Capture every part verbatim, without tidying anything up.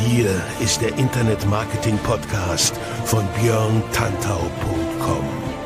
Hier ist der Internet-Marketing-Podcast von björn tantau punkt com.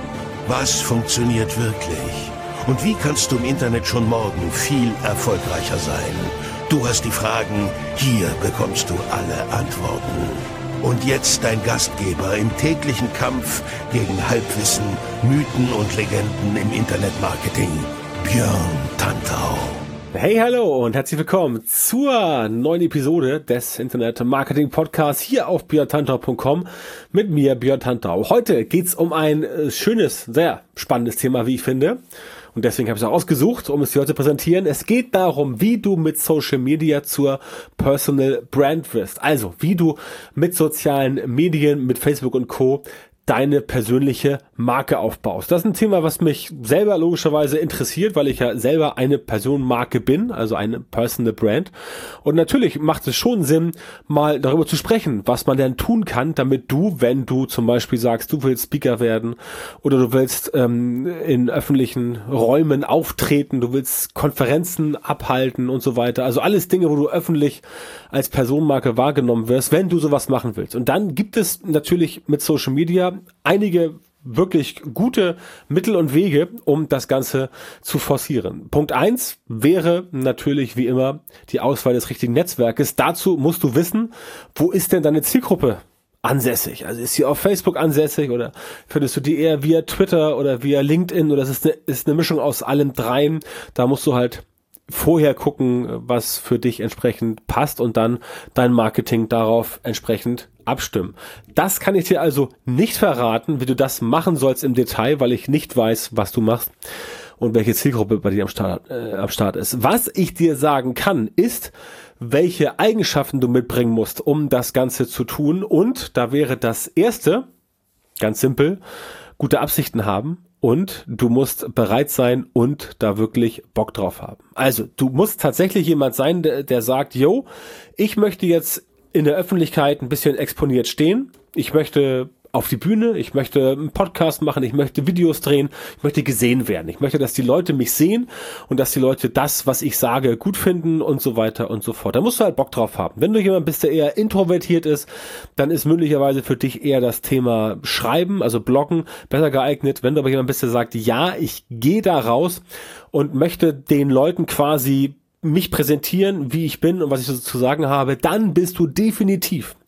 Was funktioniert wirklich? Und wie kannst du im Internet schon morgen viel erfolgreicher sein? Du hast die Fragen, hier bekommst du alle Antworten. Und jetzt dein Gastgeber im täglichen Kampf gegen Halbwissen, Mythen und Legenden im Internet-Marketing, Björn Tantau. Hey, hallo und herzlich willkommen zur neuen Episode des Internet-Marketing-Podcasts hier auf björn tantau punkt com mit mir, Björn Tantau. Heute geht's um ein äh, schönes, sehr spannendes Thema, wie ich finde. Und deswegen habe ich es auch ausgesucht, um es dir heute zu präsentieren. Es geht darum, wie du mit Social Media zur Personal Brand wirst. Also, wie du mit sozialen Medien, mit Facebook und Co. deine persönliche Marke aufbaust. Das ist ein Thema, was mich selber logischerweise interessiert, weil ich ja selber eine Personenmarke bin, also eine Personal Brand. Und natürlich macht es schon Sinn, mal darüber zu sprechen, was man denn tun kann, damit du, wenn du zum Beispiel sagst, du willst Speaker werden oder du willst ähm, in öffentlichen Räumen auftreten, du willst Konferenzen abhalten und so weiter. Also alles Dinge, wo du öffentlich als Personenmarke wahrgenommen wirst, wenn du sowas machen willst. Und dann gibt es natürlich mit Social Media einige wirklich gute Mittel und Wege, um das Ganze zu forcieren. Punkt eins wäre natürlich wie immer die Auswahl des richtigen Netzwerkes. Dazu musst du wissen, wo ist denn deine Zielgruppe ansässig? Also ist sie auf Facebook ansässig oder findest du die eher via Twitter oder via LinkedIn oder es ist eine, ist eine Mischung aus allem dreien? Da musst du halt vorher gucken, was für dich entsprechend passt und dann dein Marketing darauf entsprechend abstimmen. Das kann ich dir also nicht verraten, wie du das machen sollst im Detail, weil ich nicht weiß, was du machst und welche Zielgruppe bei dir am Start, äh, am Start ist. Was ich dir sagen kann, ist, welche Eigenschaften du mitbringen musst, um das Ganze zu tun. Und da wäre das erste, ganz simpel, gute Absichten haben. Und du musst bereit sein und da wirklich Bock drauf haben. Also, du musst tatsächlich jemand sein, der, der sagt, yo, ich möchte jetzt in der Öffentlichkeit ein bisschen exponiert stehen. Ich möchte auf die Bühne, ich möchte einen Podcast machen, ich möchte Videos drehen, ich möchte gesehen werden. Ich möchte, dass die Leute mich sehen und dass die Leute das, was ich sage, gut finden und so weiter und so fort. Da musst du halt Bock drauf haben. Wenn du jemand bist, der eher introvertiert ist, dann ist möglicherweise für dich eher das Thema Schreiben, also Bloggen, besser geeignet. Wenn du aber jemand bist, der sagt, ja, ich gehe da raus und möchte den Leuten quasi mich präsentieren, wie ich bin und was ich so zu sagen habe, dann bist du definitiv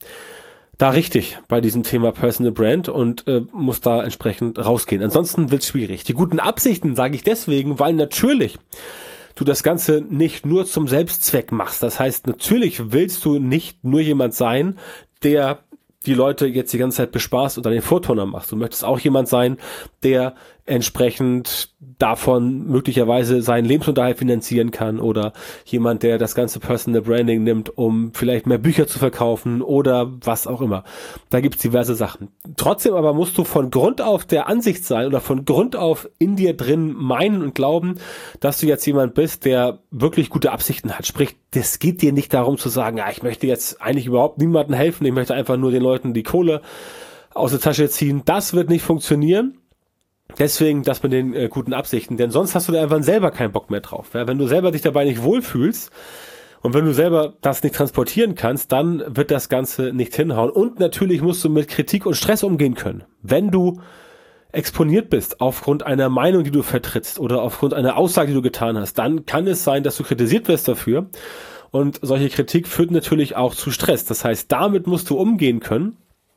da richtig bei diesem Thema Personal Brand und äh, muss da entsprechend rausgehen. Ansonsten wird's schwierig. Die guten Absichten sage ich deswegen, weil natürlich du das Ganze nicht nur zum Selbstzweck machst. Das heißt, natürlich willst du nicht nur jemand sein, der die Leute jetzt die ganze Zeit bespaßt oder den Vorturner machst. Du möchtest auch jemand sein, der entsprechend davon möglicherweise seinen Lebensunterhalt finanzieren kann oder jemand, der das ganze Personal Branding nimmt, um vielleicht mehr Bücher zu verkaufen oder was auch immer. Da gibt's diverse Sachen. Trotzdem aber musst du von Grund auf der Ansicht sein oder von Grund auf in dir drin meinen und glauben, dass du jetzt jemand bist, der wirklich gute Absichten hat. Sprich, das geht dir nicht darum zu sagen, ja, ich möchte jetzt eigentlich überhaupt niemandem helfen, ich möchte einfach nur den Leuten die Kohle aus der Tasche ziehen. Das wird nicht funktionieren. Deswegen das mit den äh, guten Absichten, denn sonst hast du da einfach selber keinen Bock mehr drauf. Ja? Wenn du selber dich dabei nicht wohlfühlst und wenn du selber das nicht transportieren kannst, dann wird das Ganze nicht hinhauen. Und natürlich musst du mit Kritik und Stress umgehen können. Wenn du exponiert bist aufgrund einer Meinung, die du vertrittst oder aufgrund einer Aussage, die du getan hast, dann kann es sein, dass du kritisiert wirst dafür. Und solche Kritik führt natürlich auch zu Stress. Das heißt, damit musst du umgehen können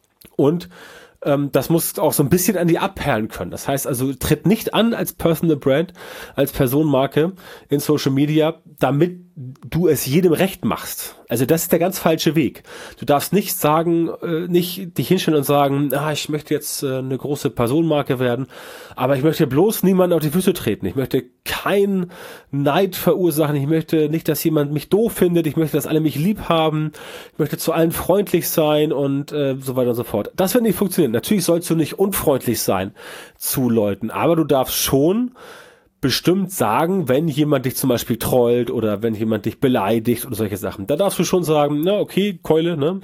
und das muss auch so ein bisschen an die abperlen können. Das heißt also, tritt nicht an als Personal Brand, als Personenmarke in Social Media, damit du es jedem recht machst. Also das ist der ganz falsche Weg. Du darfst nicht sagen, äh, nicht dich hinstellen und sagen, ah, ich möchte jetzt äh, eine große Personenmarke werden, aber ich möchte bloß niemanden auf die Füße treten. Ich möchte keinen Neid verursachen. Ich möchte nicht, dass jemand mich doof findet. Ich möchte, dass alle mich lieb haben. Ich möchte zu allen freundlich sein und äh, so weiter und so fort. Das wird nicht funktionieren. Natürlich sollst du nicht unfreundlich sein zu Leuten, aber du darfst schon bestimmt sagen, wenn jemand dich zum Beispiel trollt oder wenn jemand dich beleidigt oder solche Sachen. Da darfst du schon sagen, na okay, Keule, ne?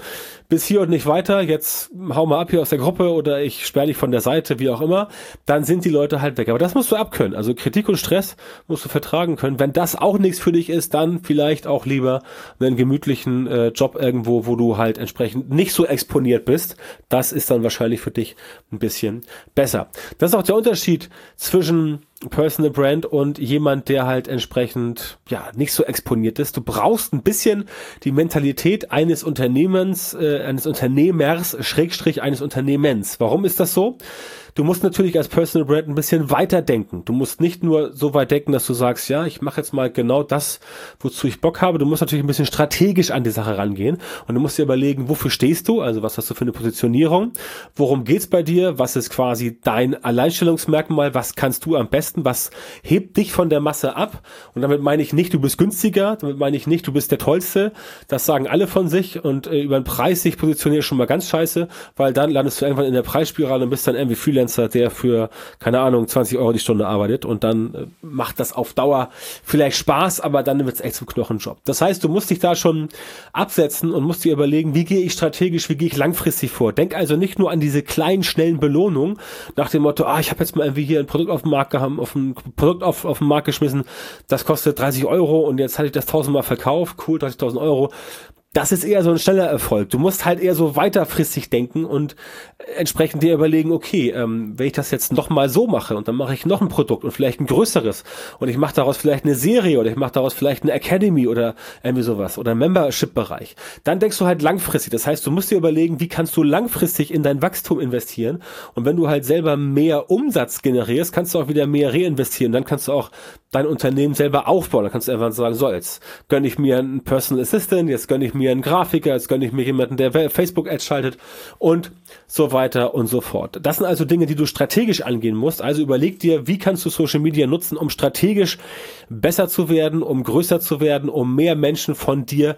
bis hier und nicht weiter, jetzt hau mal ab hier aus der Gruppe oder ich sperre dich von der Seite, wie auch immer, dann sind die Leute halt weg. Aber das musst du abkönnen. Also Kritik und Stress musst du vertragen können. Wenn das auch nichts für dich ist, dann vielleicht auch lieber einen gemütlichen äh, Job irgendwo, wo du halt entsprechend nicht so exponiert bist. Das ist dann wahrscheinlich für dich ein bisschen besser. Das ist auch der Unterschied zwischen Personal Brand und jemand, der halt entsprechend ja nicht so exponiert ist. Du brauchst ein bisschen die Mentalität eines Unternehmens, äh, eines Unternehmers, Schrägstrich eines Unternehmens. Warum ist das so? Du musst natürlich als Personal Brand ein bisschen weiter denken. Du musst nicht nur so weit denken, dass du sagst, ja, ich mache jetzt mal genau das, wozu ich Bock habe. Du musst natürlich ein bisschen strategisch an die Sache rangehen und du musst dir überlegen, wofür stehst du? Also was hast du für eine Positionierung? Worum geht's bei dir? Was ist quasi dein Alleinstellungsmerkmal? Was kannst du am besten? Was hebt dich von der Masse ab? Und damit meine ich nicht, du bist günstiger. Damit meine ich nicht, du bist der Tollste. Das sagen alle von sich und äh, über den Preis sich positionieren schon mal ganz scheiße, weil dann landest du irgendwann in der Preisspirale und bist dann irgendwie Freelancer, der für, keine Ahnung, zwanzig Euro die Stunde arbeitet und dann äh, macht das auf Dauer vielleicht Spaß, aber dann wird es echt zum Knochenjob. Das heißt, du musst dich da schon absetzen und musst dir überlegen, wie gehe ich strategisch, wie gehe ich langfristig vor. Denk also nicht nur an diese kleinen, schnellen Belohnungen nach dem Motto, ah, ich habe jetzt mal irgendwie hier ein Produkt auf den Markt gehabt, auf ein Produkt auf, auf den Markt geschmissen, das kostet dreißig Euro und jetzt hatte ich das tausendmal verkauft, cool, dreißigtausend Euro. Das ist eher so ein schneller Erfolg. Du musst halt eher so weiterfristig denken und entsprechend dir überlegen, okay, ähm, wenn ich das jetzt noch mal so mache und dann mache ich noch ein Produkt und vielleicht ein größeres und ich mache daraus vielleicht eine Serie oder ich mache daraus vielleicht eine Academy oder irgendwie sowas oder einen Membership-Bereich, dann denkst du halt langfristig. Das heißt, du musst dir überlegen, wie kannst du langfristig in dein Wachstum investieren und wenn du halt selber mehr Umsatz generierst, kannst du auch wieder mehr reinvestieren. Dann kannst du auch dein Unternehmen selber aufbauen. Dann kannst du einfach sagen, so, jetzt gönne ich mir einen Personal Assistant, jetzt gönne ich mir einen Grafiker, jetzt gönne ich mir jemanden, der Facebook-Ads schaltet und so weiter und so fort. Das sind also Dinge, die du strategisch angehen musst. Also überleg dir, wie kannst du Social Media nutzen, um strategisch besser zu werden, um größer zu werden, um mehr Menschen von dir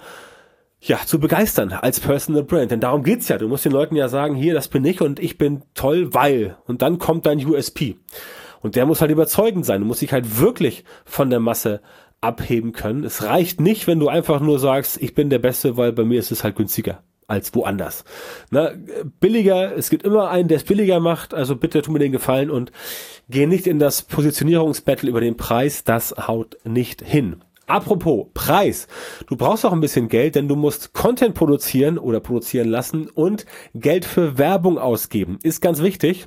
ja, zu begeistern als Personal Brand. Denn darum geht's ja. Du musst den Leuten ja sagen, hier, das bin ich und ich bin toll, weil. Und dann kommt dein U S P. Und der muss halt überzeugend sein. Du musst dich halt wirklich von der Masse abheben können. Es reicht nicht, wenn du einfach nur sagst, ich bin der Beste, weil bei mir ist es halt günstiger als woanders. Na, billiger, es gibt immer einen, der es billiger macht, also bitte tu mir den Gefallen und geh nicht in das Positionierungsbattle über den Preis, das haut nicht hin. Apropos Preis, du brauchst auch ein bisschen Geld, denn du musst Content produzieren oder produzieren lassen und Geld für Werbung ausgeben. Ist ganz wichtig.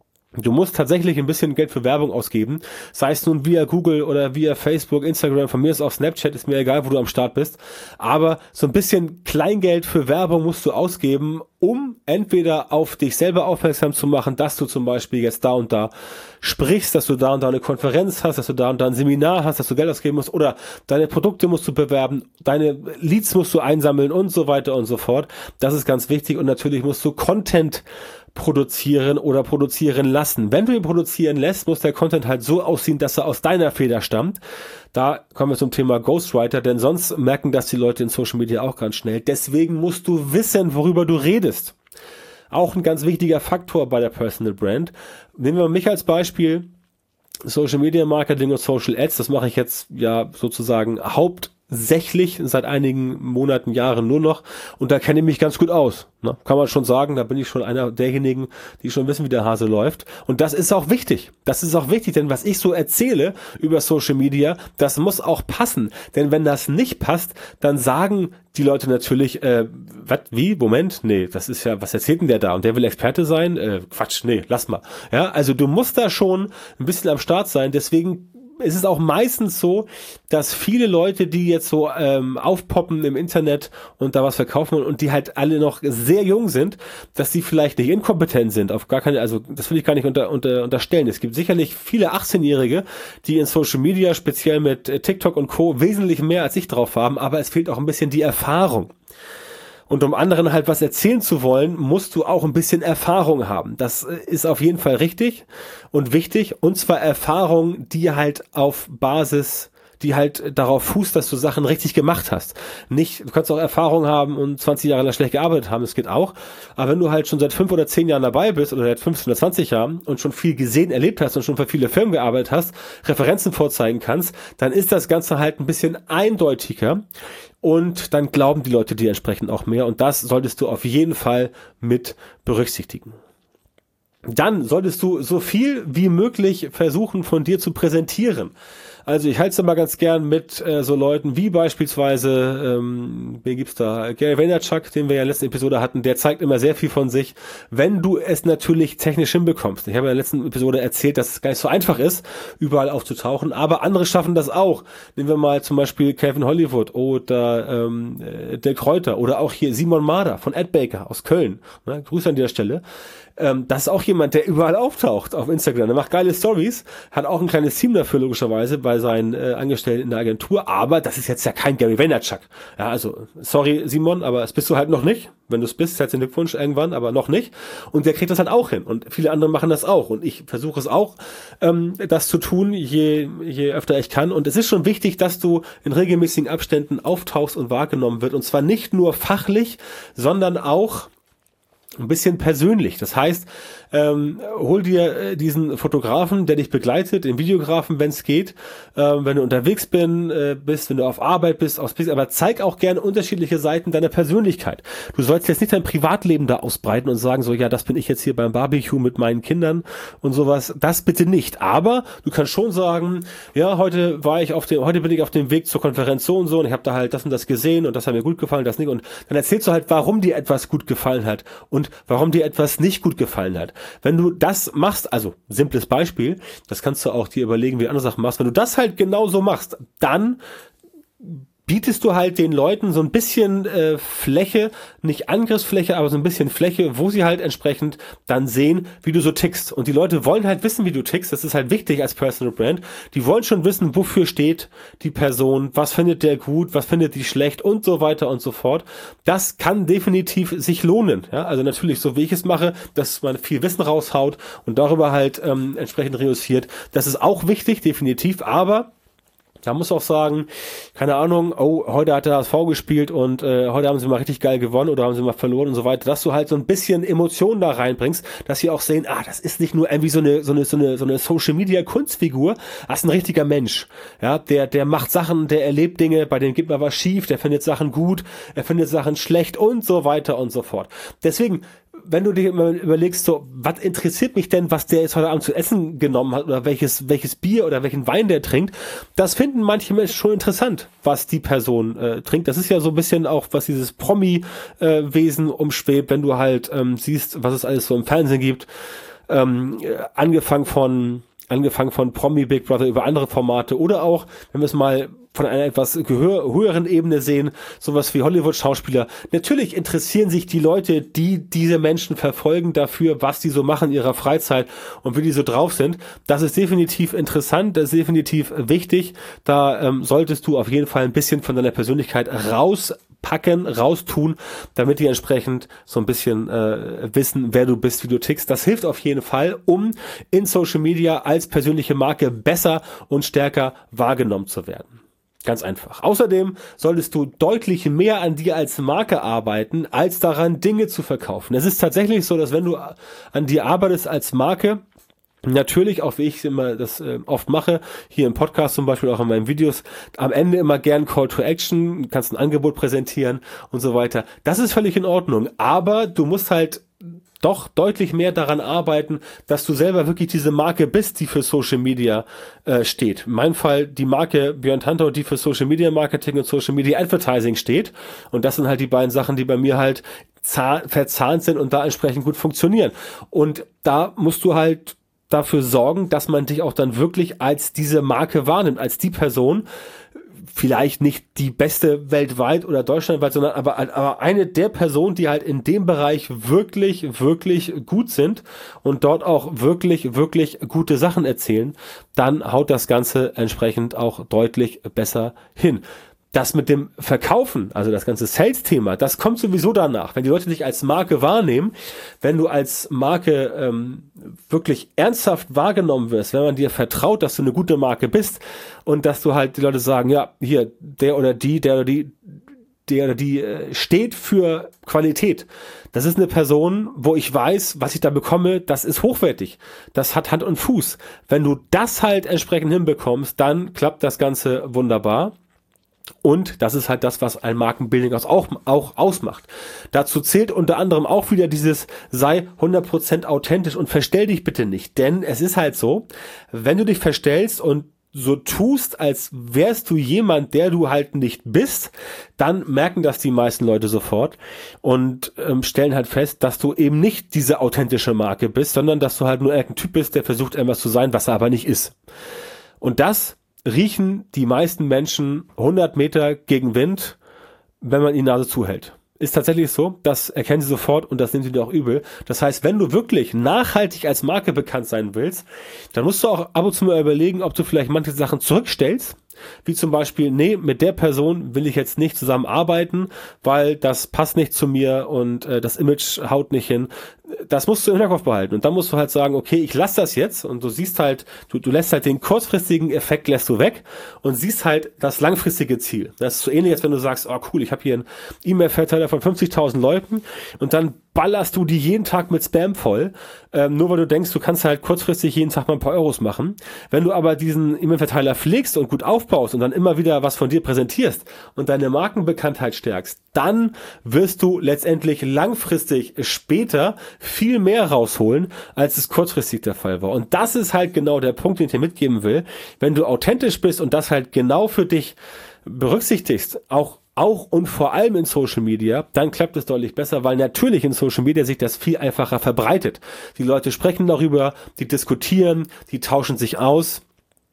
Du musst tatsächlich ein bisschen Geld für Werbung ausgeben, sei es nun via Google oder via Facebook, Instagram, von mir ist auch Snapchat, ist mir egal, wo du am Start bist, aber so ein bisschen Kleingeld für Werbung musst du ausgeben, um entweder auf dich selber aufmerksam zu machen, dass du zum Beispiel jetzt da und da sprichst, dass du da und da eine Konferenz hast, dass du da und da ein Seminar hast, dass du Geld ausgeben musst oder deine Produkte musst du bewerben, deine Leads musst du einsammeln und so weiter und so fort. Das ist ganz wichtig und natürlich musst du Content produzieren oder produzieren lassen. Wenn du ihn produzieren lässt, muss der Content halt so aussehen, dass er aus deiner Feder stammt. Da kommen wir zum Thema Ghostwriter, denn sonst merken das die Leute in Social Media auch ganz schnell. Deswegen musst du wissen, worüber du redest. Auch ein ganz wichtiger Faktor bei der Personal Brand. Nehmen wir mich als Beispiel. Social Media Marketing und Social Ads, das mache ich jetzt ja sozusagen hauptsächlich seit einigen Monaten, Jahren nur noch und da kenne ich mich ganz gut aus. Ne? Kann man schon sagen, da bin ich schon einer derjenigen, die schon wissen, wie der Hase läuft und das ist auch wichtig. Das ist auch wichtig, denn was ich so erzähle über Social Media, das muss auch passen, denn wenn das nicht passt, dann sagen die Leute natürlich, äh, was, wie, Moment, nee, das ist ja, was erzählt denn der da und der will Experte sein? Äh, Quatsch, nee, lass mal. Ja, also du musst da schon ein bisschen am Start sein, deswegen ist es auch meistens so, dass viele Leute, die jetzt so ähm, aufpoppen im Internet und da was verkaufen und die halt alle noch sehr jung sind, dass die vielleicht nicht inkompetent sind, auf gar keine, also das will ich gar nicht unter, unter, unterstellen. Es gibt sicherlich viele achtzehnjährige, die in Social Media, speziell mit äh, TikTok und Co. wesentlich mehr als ich drauf haben, aber es fehlt auch ein bisschen die Erfahrung. Und um anderen halt was erzählen zu wollen, musst du auch ein bisschen Erfahrung haben. Das ist auf jeden Fall richtig und wichtig. Und zwar Erfahrung, die halt auf Basis die halt darauf fußt, dass du Sachen richtig gemacht hast. Nicht, du kannst auch Erfahrung haben und zwanzig Jahre lang schlecht gearbeitet haben, das geht auch. Aber wenn du halt schon seit fünf oder zehn Jahren dabei bist oder seit fünfzehn oder zwanzig Jahren und schon viel gesehen, erlebt hast und schon für viele Firmen gearbeitet hast, Referenzen vorzeigen kannst, dann ist das Ganze halt ein bisschen eindeutiger und dann glauben die Leute dir entsprechend auch mehr und das solltest du auf jeden Fall mit berücksichtigen. Dann solltest du so viel wie möglich versuchen, von dir zu präsentieren. Also ich halte es immer ganz gern mit äh, so Leuten wie beispielsweise, ähm, wen gibt's da? Gary Vaynerchuk, den wir ja in der letzten Episode hatten, der zeigt immer sehr viel von sich, wenn du es natürlich technisch hinbekommst. Ich habe in der letzten Episode erzählt, dass es gar nicht so einfach ist, überall aufzutauchen, aber andere schaffen das auch. Nehmen wir mal zum Beispiel Kevin Hollywood oder ähm, Dirk Kräuter oder auch hier Simon Mader von Adbaker aus Köln. Ne? Grüße an dieser Stelle. Ähm, das ist auch jemand, der überall auftaucht auf Instagram. Der macht geile Stories, hat auch ein kleines Team dafür logischerweise bei seinen äh, Angestellten in der Agentur, aber das ist jetzt ja kein Gary Vaynerchuk. Ja, also sorry Simon, aber das bist du halt noch nicht. Wenn du es bist, herzlichen Glückwunsch irgendwann, aber noch nicht. Und der kriegt das halt auch hin und viele andere machen das auch und ich versuche es auch, ähm, das zu tun, je, je öfter ich kann. Und es ist schon wichtig, dass du in regelmäßigen Abständen auftauchst und wahrgenommen wird und zwar nicht nur fachlich, sondern auch ein bisschen persönlich. Das heißt, ähm, hol dir äh, diesen Fotografen, der dich begleitet, den Videografen, wenn es geht, ähm, wenn du unterwegs bin, äh, bist, wenn du auf Arbeit bist, aus, aber zeig auch gerne unterschiedliche Seiten deiner Persönlichkeit. Du sollst jetzt nicht dein Privatleben da ausbreiten und sagen so, ja, das bin ich jetzt hier beim Barbecue mit meinen Kindern und sowas. Das bitte nicht. Aber du kannst schon sagen, ja, heute war ich auf dem, heute bin ich auf dem Weg zur Konferenz so und so und ich habe da halt das und das gesehen und das hat mir gut gefallen, das nicht. Und dann erzählst du halt, warum dir etwas gut gefallen hat und warum dir etwas nicht gut gefallen hat. Wenn du das machst, also simples Beispiel, das kannst du auch dir überlegen, wie du andere Sachen machst, wenn du das halt genauso machst, dann bietest du halt den Leuten so ein bisschen äh, Fläche, nicht Angriffsfläche, aber so ein bisschen Fläche, wo sie halt entsprechend dann sehen, wie du so tickst. Und die Leute wollen halt wissen, wie du tickst. Das ist halt wichtig als Personal Brand. Die wollen schon wissen, wofür steht die Person, was findet der gut, was findet die schlecht und so weiter und so fort. Das kann definitiv sich lohnen. Ja, also natürlich, so wie ich es mache, dass man viel Wissen raushaut und darüber halt ähm, entsprechend reüssiert. Das ist auch wichtig, definitiv, aber da muss auch sagen, keine Ahnung, oh, heute hat der H S V gespielt und äh, heute haben sie mal richtig geil gewonnen oder haben sie mal verloren und so weiter, dass du halt so ein bisschen Emotionen da reinbringst, dass sie auch sehen, ah, das ist nicht nur irgendwie so eine so eine so eine so eine Social Media Kunstfigur, das ist ein richtiger Mensch. Ja, der der macht Sachen, der erlebt Dinge, bei dem geht mal was schief, der findet Sachen gut, er findet Sachen schlecht und so weiter und so fort. Deswegen, wenn du dir immer überlegst, so, was interessiert mich denn, was der jetzt heute Abend zu essen genommen hat oder welches welches Bier oder welchen Wein der trinkt, das finden manche Menschen schon interessant, was die Person äh, trinkt. Das ist ja so ein bisschen auch, was dieses Promi-Wesen äh, umschwebt, wenn du halt ähm, siehst, was es alles so im Fernsehen gibt, ähm, angefangen von angefangen von Promi Big Brother über andere Formate oder auch, wenn wir es mal von einer etwas gehör- höheren Ebene sehen, sowas wie Hollywood-Schauspieler. Natürlich interessieren sich die Leute, die diese Menschen verfolgen, dafür, was die so machen in ihrer Freizeit und wie die so drauf sind. Das ist definitiv interessant, das ist definitiv wichtig. Da ähm, solltest du auf jeden Fall ein bisschen von deiner Persönlichkeit rauspacken, raustun, damit die entsprechend so ein bisschen äh, wissen, wer du bist, wie du tickst. Das hilft auf jeden Fall, um in Social Media als persönliche Marke besser und stärker wahrgenommen zu werden. Ganz einfach. Außerdem solltest du deutlich mehr an dir als Marke arbeiten, als daran, Dinge zu verkaufen. Es ist tatsächlich so, dass wenn du an dir arbeitest als Marke, natürlich, auch wie ich immer das äh, oft mache, hier im Podcast zum Beispiel, auch in meinen Videos, am Ende immer gern Call to Action, kannst ein Angebot präsentieren und so weiter. Das ist völlig in Ordnung, aber du musst halt doch deutlich mehr daran arbeiten, dass du selber wirklich diese Marke bist, die für Social Media äh, steht. In meinem Fall die Marke Björn Tantau, die für Social Media Marketing und Social Media Advertising steht. Und das sind halt die beiden Sachen, die bei mir halt zah- verzahnt sind und da entsprechend gut funktionieren. Und da musst du halt dafür sorgen, dass man dich auch dann wirklich als diese Marke wahrnimmt, als die Person, vielleicht nicht die beste weltweit oder deutschlandweit, sondern aber, aber eine der Personen, die halt in dem Bereich wirklich, wirklich gut sind und dort auch wirklich, wirklich gute Sachen erzählen, dann haut das Ganze entsprechend auch deutlich besser hin. das mit dem Verkaufen, also das ganze Sales-Thema, das kommt sowieso danach. Wenn die Leute dich als Marke wahrnehmen, wenn du als Marke ähm, wirklich ernsthaft wahrgenommen wirst, wenn man dir vertraut, dass du eine gute Marke bist und dass du halt die Leute sagen, ja, hier, der oder die, der oder die, der oder die äh, steht für Qualität. Das ist eine Person, wo ich weiß, was ich da bekomme, das ist hochwertig. Das hat Hand und Fuß. Wenn du das halt entsprechend hinbekommst, dann klappt das Ganze wunderbar. Und das ist halt das, was ein Markenbuilding auch, auch ausmacht. Dazu zählt unter anderem auch wieder dieses, sei hundert Prozent authentisch und verstell dich bitte nicht. Denn es ist halt so, wenn du dich verstellst und so tust, als wärst du jemand, der du halt nicht bist, dann merken das die meisten Leute sofort und ähm, stellen halt fest, dass du eben nicht diese authentische Marke bist, sondern dass du halt nur irgendein Typ bist, der versucht, irgendwas zu sein, was er aber nicht ist. Und das riechen die meisten Menschen hundert Meter gegen Wind, wenn man ihnen Nase zuhält. Ist tatsächlich so, das erkennen sie sofort und das nehmen sie dir auch übel. Das heißt, wenn du wirklich nachhaltig als Marke bekannt sein willst, dann musst du auch ab und zu mal überlegen, ob du vielleicht manche Sachen zurückstellst, wie zum Beispiel, nee, mit der Person will ich jetzt nicht zusammenarbeiten, weil das passt nicht zu mir und äh, das Image haut nicht hin. Das musst du im Hinterkopf behalten und dann musst du halt sagen, okay, ich lasse das jetzt und du siehst halt, du, du lässt halt den kurzfristigen Effekt lässt du weg und siehst halt das langfristige Ziel. Das ist so ähnlich, als wenn du sagst, oh cool, ich habe hier einen E-Mail-Verteiler von fünfzigtausend Leuten und dann ballerst du die jeden Tag mit Spam voll, ähm, nur weil du denkst, du kannst halt kurzfristig jeden Tag mal ein paar Euros machen. Wenn du aber diesen E-Mail-Verteiler pflegst und gut aufbaust und dann immer wieder was von dir präsentierst und deine Markenbekanntheit stärkst, dann wirst du letztendlich langfristig später viel mehr rausholen, als es kurzfristig der Fall war. Und das ist halt genau der Punkt, den ich dir mitgeben will. Wenn du authentisch bist und das halt genau für dich berücksichtigst, auch Auch und vor allem in Social Media, dann klappt es deutlich besser, weil natürlich in Social Media sich das viel einfacher verbreitet. Die Leute sprechen darüber, die diskutieren, die tauschen sich aus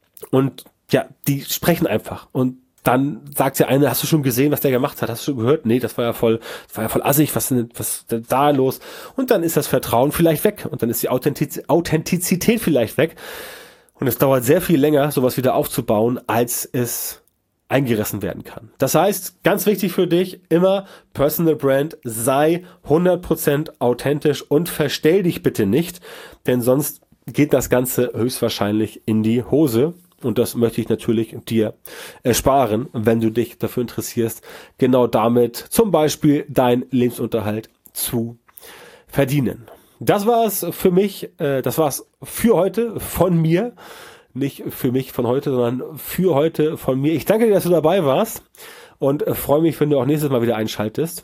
und ja, die sprechen einfach. Und dann sagt der eine, hast du schon gesehen, was der gemacht hat? Hast du schon gehört? Nee, das war ja voll, das war ja voll assig, was ist denn, was ist denn da los? Und dann ist das Vertrauen vielleicht weg und dann ist die Authentiz- Authentizität vielleicht weg. Und es dauert sehr viel länger, sowas wieder aufzubauen, als es eingerissen werden kann. Das heißt, ganz wichtig für dich, immer Personal Brand, sei hundert Prozent authentisch und verstell dich bitte nicht, denn sonst geht das Ganze höchstwahrscheinlich in die Hose. Und das möchte ich natürlich dir ersparen, wenn du dich dafür interessierst, genau damit zum Beispiel deinen Lebensunterhalt zu verdienen. Das war's für mich, äh, das war's für heute von mir. Nicht für mich von heute, sondern für heute von mir. Ich danke dir, dass du dabei warst und freue mich, wenn du auch nächstes Mal wieder einschaltest.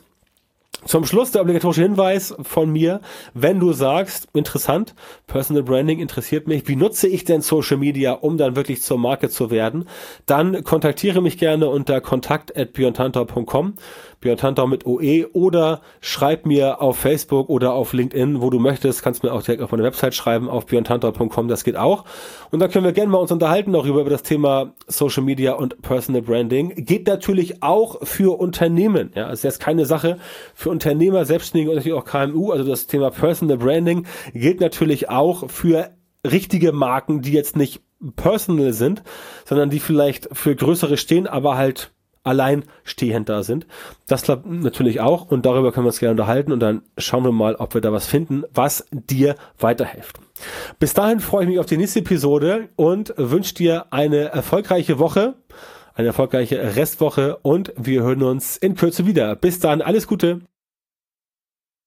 Zum Schluss der obligatorische Hinweis von mir, wenn du sagst, interessant, Personal Branding interessiert mich, wie nutze ich denn Social Media, um dann wirklich zur Marke zu werden, dann kontaktiere mich gerne unter kontakt at björn tantau punkt com, Björn Tantau mit O E, oder schreib mir auf Facebook oder auf LinkedIn, wo du möchtest, kannst mir auch direkt auf meine Website schreiben, auf björn tantau punkt com, das geht auch. Und dann können wir gerne mal uns unterhalten darüber, über das Thema Social Media und Personal Branding. Geht natürlich auch für Unternehmen, ja, es ist jetzt keine Sache für Unternehmer, Selbstständige und natürlich auch K M U, also das Thema Personal Branding gilt natürlich auch für richtige Marken, die jetzt nicht personal sind, sondern die vielleicht für größere stehen, aber halt alleinstehend da sind. Das klappt natürlich auch und darüber können wir uns gerne unterhalten und dann schauen wir mal, ob wir da was finden, was dir weiterhilft. Bis dahin freue ich mich auf die nächste Episode und wünsche dir eine erfolgreiche Woche, eine erfolgreiche Restwoche und wir hören uns in Kürze wieder. Bis dann, alles Gute!